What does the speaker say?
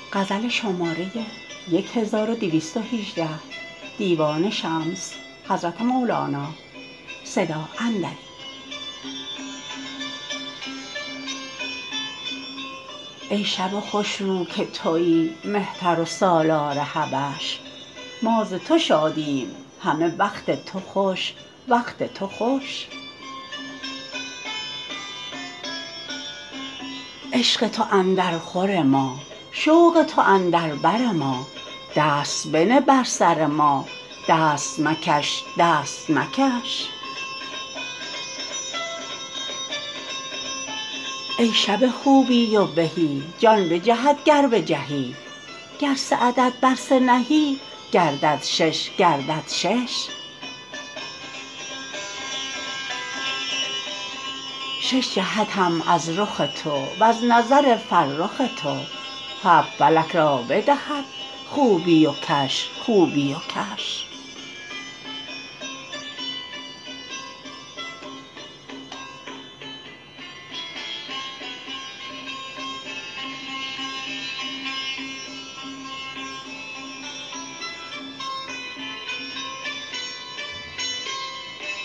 ای شب خوش رو که توی مهتر و سالار حبش ما ز تو شادیم همه وقت تو خوش وقت تو خوش عشق تو اندرخور ما شوق تو اندر بر ما دست بنه بر سر ما دست مکش دست مکش ای شب خوبی و بهی جان بجهد گر بجهی گر سه عدد بر سه نهی گردد شش گردد شش شش جهتم از رخ تو وز نظر فرخ تو هفت فلک را بدهد خوبی و کش خوبی و کش